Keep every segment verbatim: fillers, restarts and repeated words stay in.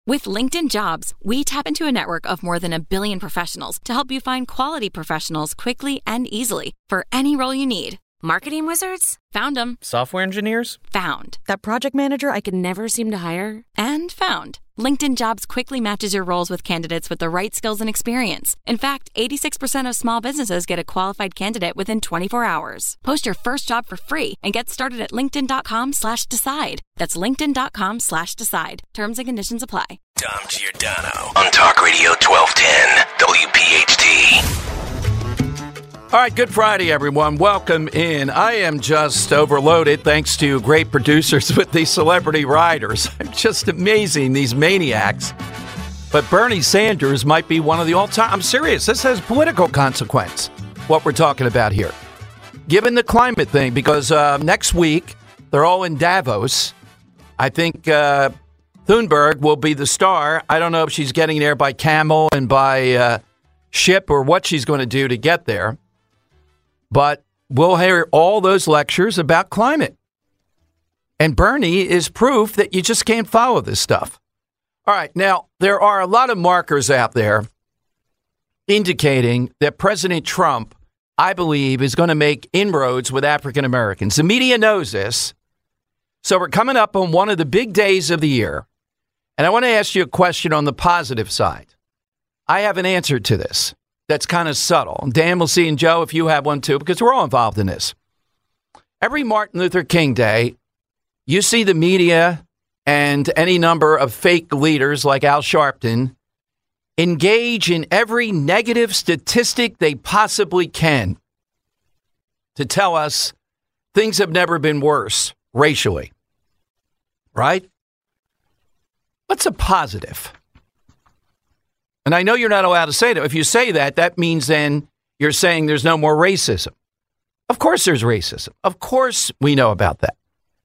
With LinkedIn Jobs, we tap into a network of more than a billion professionals to help you find quality professionals quickly and easily for any role you need. Marketing wizards? Found them. Software engineers? Found. That project manager I could never seem to hire? And found. LinkedIn Jobs quickly matches your roles with candidates with the right skills and experience. In fact, eighty-six percent of small businesses get a qualified candidate within twenty-four hours. Post your first job for free and get started at linkedin.com slash decide. That's linkedin.com slash decide. Terms and conditions apply. Dom Giordano on Talk Radio twelve ten W P H T. All right, good Friday, everyone. Welcome in. I am just overloaded thanks to great producers with these celebrity riders. Just amazing, these maniacs. But Bernie Sanders might be one of the all-time. I'm serious. This has political consequence, what we're talking about here. Given the climate thing, because uh, next week, they're all in Davos. I think uh, Thunberg will be the star. I don't know if she's getting there by camel and by uh, ship or what she's going to do to get there. But we'll hear all those lectures about climate. And Bernie is proof that you just can't follow this stuff. All right. Now, there are a lot of markers out there indicating that President Trump, I believe, is going to make inroads with African Americans. The media knows this. So we're coming up on one of the big days of the year. And I want to ask you a question on the positive side. I have an answer to this. That's kind of subtle. Dan, we'll see, and Joe, if you have one too, because we're all involved in this. Every Martin Luther King Day, you see the media and any number of fake leaders like Al Sharpton engage in every negative statistic they possibly can to tell us things have never been worse racially. Right? What's a positive? And I know you're not allowed to say that. If you say that, that means then you're saying there's no more racism. Of course there's racism. Of course we know about that.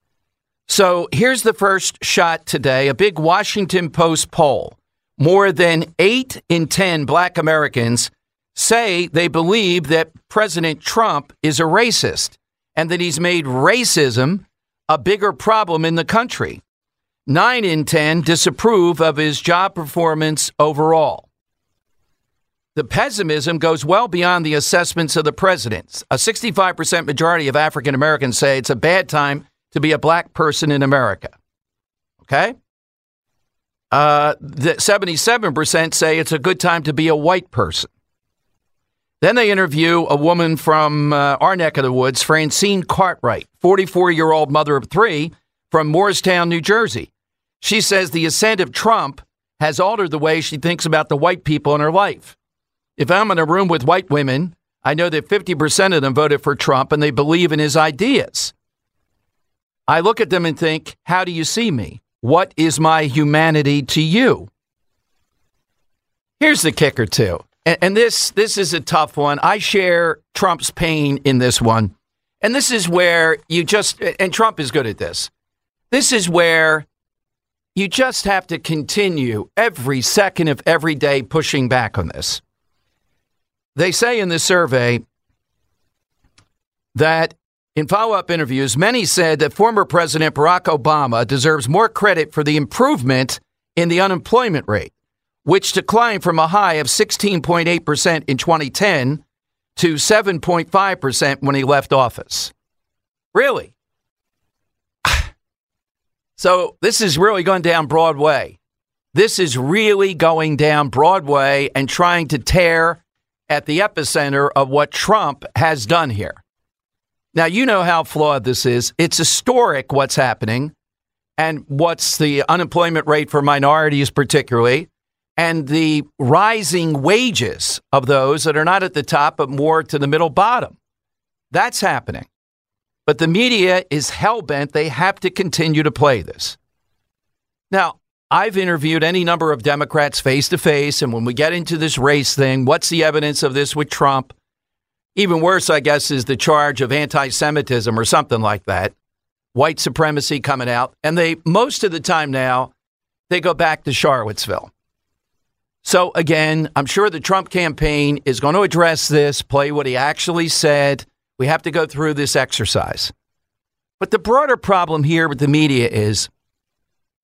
So here's the first shot today, a big Washington Post poll. More than eight in ten black Americans say they believe that President Trump is a racist and that he's made racism a bigger problem in the country. Nine in ten disapprove of his job performance overall. The pessimism goes well beyond the assessments of the president. A sixty-five percent majority of African Americans say it's a bad time to be a black person in America. Okay? Uh, the seventy-seven percent say it's a good time to be a white person. Then they interview a woman from uh, our neck of the woods, Francine Cartwright, forty-four-year-old mother of three from Morristown, New Jersey. She says the ascent of Trump has altered the way she thinks about the white people in her life. If I'm in a room with white women, I know that fifty percent of them voted for Trump and they believe in his ideas. I look at them and think, how do you see me? What is my humanity to you? Here's the kicker, too. And, and this, this is a tough one. I share Trump's pain in this one. And this is where you just, and Trump is good at this. This is where you just have to continue every second of every day pushing back on this. They say in this survey that in follow-up interviews, many said that former President Barack Obama deserves more credit for the improvement in the unemployment rate, which declined from a high of sixteen point eight percent in twenty ten to seven point five percent when he left office. Really? So this is really going down Broadway. This is really going down Broadway and trying to tear at the epicenter of what Trump has done here. Now, you know how flawed this is. It's historic what's happening and what's the unemployment rate for minorities particularly, and the rising wages of those that are not at the top but more to the middle bottom. That's happening. But the media is hell-bent. They have to continue to play this. Now, I've interviewed any number of Democrats face-to-face, and when we get into this race thing, what's the evidence of this with Trump? Even worse, I guess, is the charge of anti-Semitism or something like that. White supremacy coming out. And they, most of the time now, they go back to Charlottesville. So, again, I'm sure the Trump campaign is going to address this, play what he actually said. We have to go through this exercise. But the broader problem here with the media is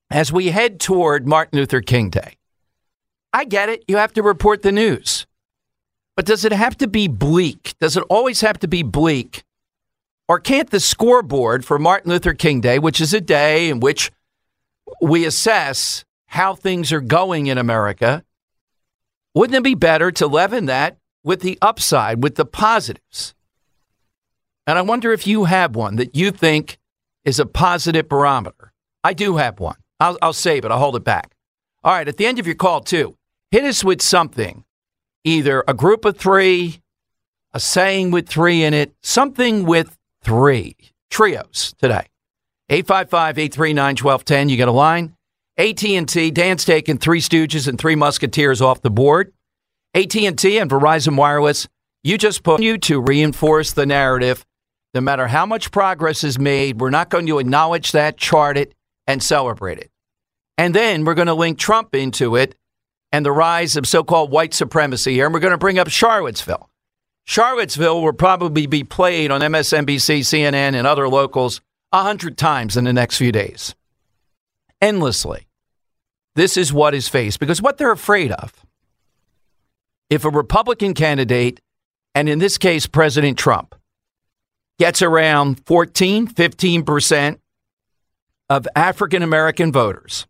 as we head toward Martin Luther King Day. I get it. You have to report the news. But does it have to be bleak? Does it always have to be bleak? Or can't the scoreboard for Martin Luther King Day, which is a day in which we assess how things are going in America, wouldn't it be better to leaven that with the upside, with the positives? And I wonder if you have one that you think is a positive barometer. I do have one. I'll, I'll save it. I'll hold it back. All right. At the end of your call, too, hit us with something, either a group of three, a saying with three in it, something with three. Trios today. eight five five, eight three nine, one two one zero. You get a line. A T and T, Dan's taking Three Stooges and Three Musketeers off the board. A T and T and Verizon Wireless, you just put you to reinforce the narrative. No matter how much progress is made, we're not going to acknowledge that, chart it, and celebrate it. And then we're going to link Trump into it and the rise of so-called white supremacy here. And we're going to bring up Charlottesville. Charlottesville will probably be played on M S N B C, C N N, and other locals a hundred times in the next few days. Endlessly. This is what is faced, because what they're afraid of, if a Republican candidate, and in this case, President Trump, gets around fourteen, fifteen percent of African-American voters,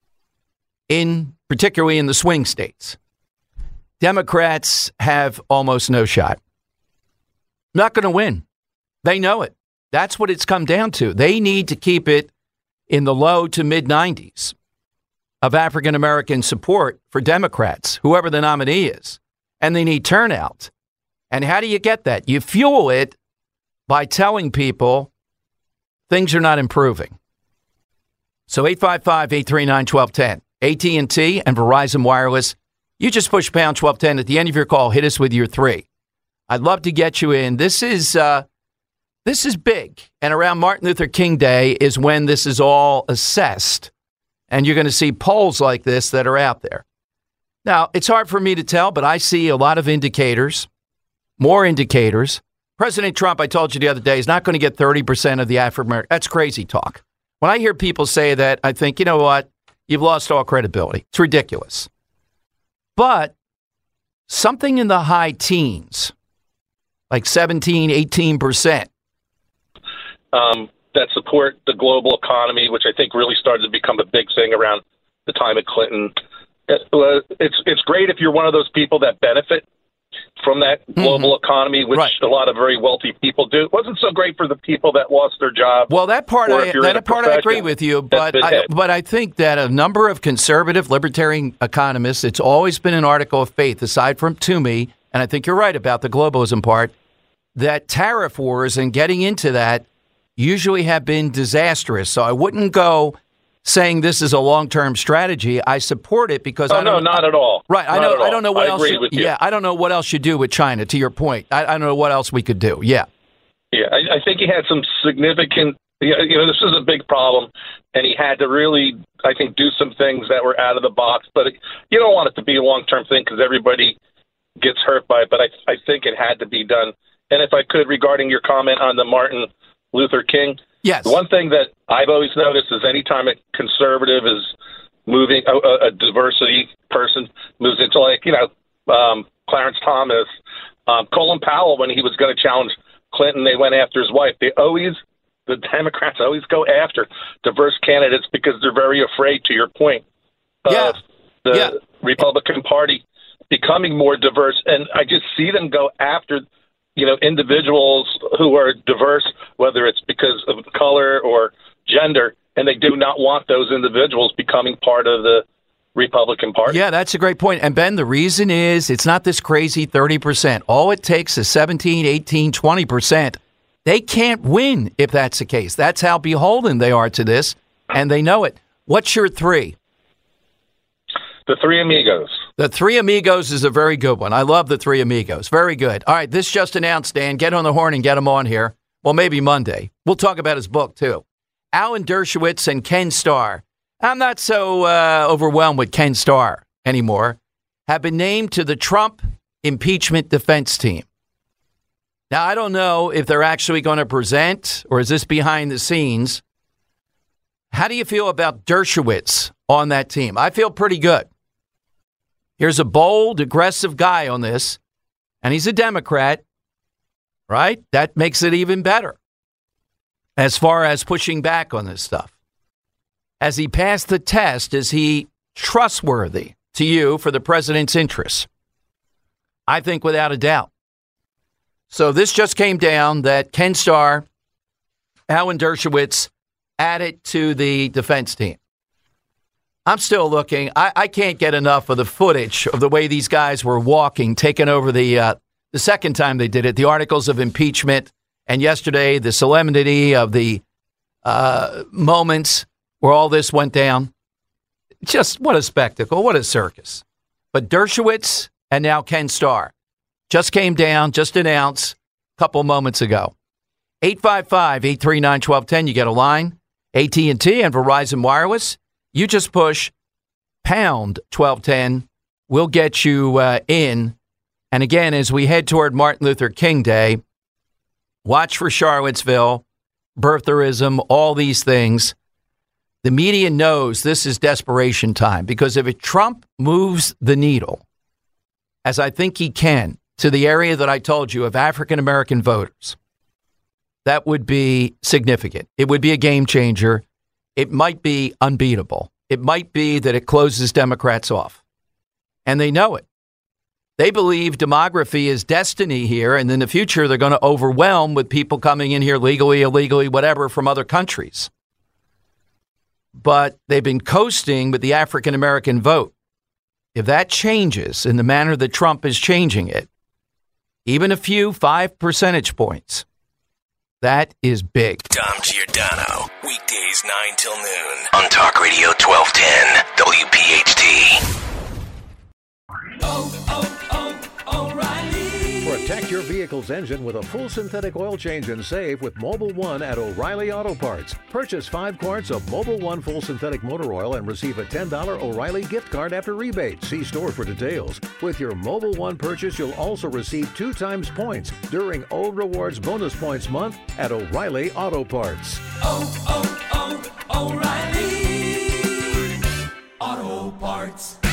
in particularly in the swing states, Democrats have almost no shot. Not going to win. They know it. That's what it's come down to. They need to keep it in the low to mid nineties of African-American support for Democrats, whoever the nominee is. And they need turnout. And how do you get that? You fuel it by telling people things are not improving. So eight five five, eight three nine, one two one zero. A T and T and Verizon Wireless, you just push pound twelve ten. At the end of your call, hit us with your three. I'd love to get you in. This is uh, this is big. And around Martin Luther King Day is when this is all assessed. And you're going to see polls like this that are out there. Now, it's hard for me to tell, but I see a lot of indicators, more indicators. President Trump, I told you the other day, is not going to get thirty percent of the African American. That's crazy talk. When I hear people say that, I think, you know what? You've lost all credibility. It's ridiculous. But something in the high teens, like seventeen, eighteen percent. Um, that support the global economy, which I think really started to become a big thing around the time of Clinton. It's it's great if you're one of those people that benefit from that global mm-hmm. economy, which right. a lot of very wealthy people do. It wasn't so great for the people that lost their jobs. Well, that part, I, that part I agree with you, but I, but I think that a number of conservative libertarian economists, it's always been an article of faith, aside from Toomey, and I think you're right about the globalism part, that tariff wars and getting into that usually have been disastrous. So I wouldn't go saying this is a long-term strategy. I support it because oh, I don't no, not at all. Right, I not know. I don't know what I else. Agree with you. Yeah, I don't know what else you do with China. To your point, I, I don't know what else we could do. Yeah, yeah. I, I think he had some significant. You know, this is a big problem, and he had to really, I think, do some things that were out of the box. But it, you don't want it to be a long-term thing because everybody gets hurt by it. But I, I think it had to be done. And if I could, regarding your comment on the Martin Luther King. Yes. The one thing that I've always noticed is anytime a conservative is moving, a, a diversity person moves into, like, you know, um, Clarence Thomas, um, Colin Powell, when he was going to challenge Clinton, they went after his wife. They always, the Democrats always go after diverse candidates because they're very afraid, to your point, of yeah. the yeah. Republican Party becoming more diverse. And I just see them go after you know, individuals who are diverse, whether it's because of color or gender, and they do not want those individuals becoming part of the Republican Party. Yeah, that's a great point. And, Ben, the reason is it's not this crazy thirty percent. All it takes is seventeen, eighteen, twenty percent. They can't win if that's the case. That's how beholden they are to this, and they know it. What's your three? The Three Amigos. The Three Amigos is a very good one. I love the Three Amigos. Very good. All right, this just announced, Dan. Get on the horn and get him on here. Well, maybe Monday. We'll talk about his book, too. Alan Dershowitz and Ken Starr. I'm not so uh, overwhelmed with Ken Starr anymore. Have been named to the Trump impeachment defense team. Now, I don't know if they're actually going to present, or is this behind the scenes, How do you feel about Dershowitz on that team? I feel pretty good. Here's a bold, aggressive guy on this, and he's a Democrat, right? That makes it even better as far as pushing back on this stuff. Has he passed the test? Is he trustworthy to you for the president's interests? I think without a doubt. So this just came down that Ken Starr, Alan Dershowitz added to the defense team. I'm still looking. I, I can't get enough of the footage of the way these guys were walking, taking over the uh, the second time they did it, the articles of impeachment, and yesterday the solemnity of the uh, moments where all this went down. Just what a spectacle, what a circus. But Dershowitz and now Ken Starr just came down, just announced a couple moments ago. eight five five, eight three nine, one two one zero. You get a line. A T and T and Verizon Wireless. You just push pound twelve ten. We'll get you uh, in. And again, as we head toward Martin Luther King Day, watch for Charlottesville, birtherism, all these things. The media knows this is desperation time because if it, Trump moves the needle, as I think he can, to the area that I told you of African-American voters, that would be significant. It would be a game changer. It might be unbeatable. It might be that it closes Democrats off. And they know it. They believe demography is destiny here, and in the future they're going to overwhelm with people coming in here legally, illegally, whatever, from other countries. But they've been coasting with the African-American vote. If that changes in the manner that Trump is changing it, even a few five percentage points, that is big. Dom Giordano, weekdays nine till noon on Talk Radio twelve ten W P H T. Oh, oh, oh, O'Reilly. Protect your vehicle's engine with a full synthetic oil change and save with Mobil one at O'Reilly Auto Parts. Purchase five quarts of Mobil one full synthetic motor oil and receive a ten dollars O'Reilly gift card after rebate. See store for details. With your Mobil one purchase, you'll also receive two times points during O Rewards Bonus Points Month at O'Reilly Auto Parts. Oh, oh, oh, O'Reilly Auto Parts.